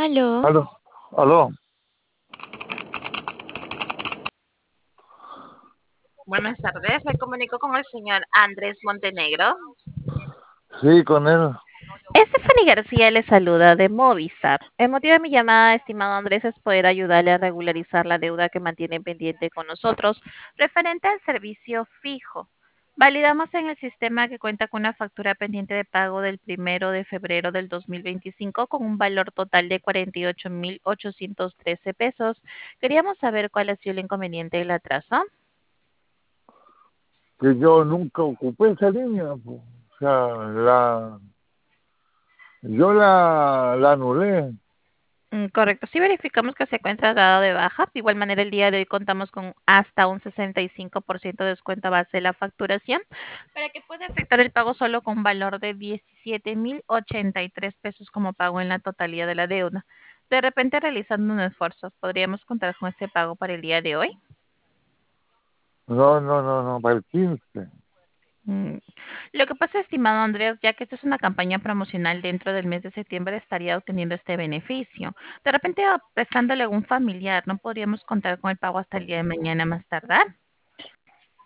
Aló, Aló, aló, buenas tardes. Me comunico con el señor Andrés Montenegro. sí, con él. Stephanie García le saluda de Movistar. El motivo de mi llamada, estimado Andrés, es poder ayudarle a regularizar la deuda que mantiene pendiente con nosotros referente al servicio fijo. Validamos en el sistema que cuenta con una factura pendiente de pago del 1 de febrero del 2025 con un valor total de 48.813 pesos. Queríamos saber cuál ha sido el inconveniente del atraso. Que yo nunca ocupé esa línea, po. O sea, yo la anulé. Correcto. Sí verificamos que se encuentra dado de baja. De igual manera, el día de hoy contamos con hasta un 65% de descuento a base de la facturación para que pueda efectuar el pago solo con valor de 17.083 pesos como pago en la totalidad de la deuda. De repente, realizando un esfuerzo, ¿podríamos contar con ese pago para el día de hoy? No, no, no, no, para el 15. Mm, Lo que pasa, estimado Andrés, ya que esta es una campaña promocional dentro del mes de septiembre, estaría obteniendo este beneficio. De repente, prestándole a algún familiar, ¿no podríamos contar con el pago hasta el día de mañana más tardar?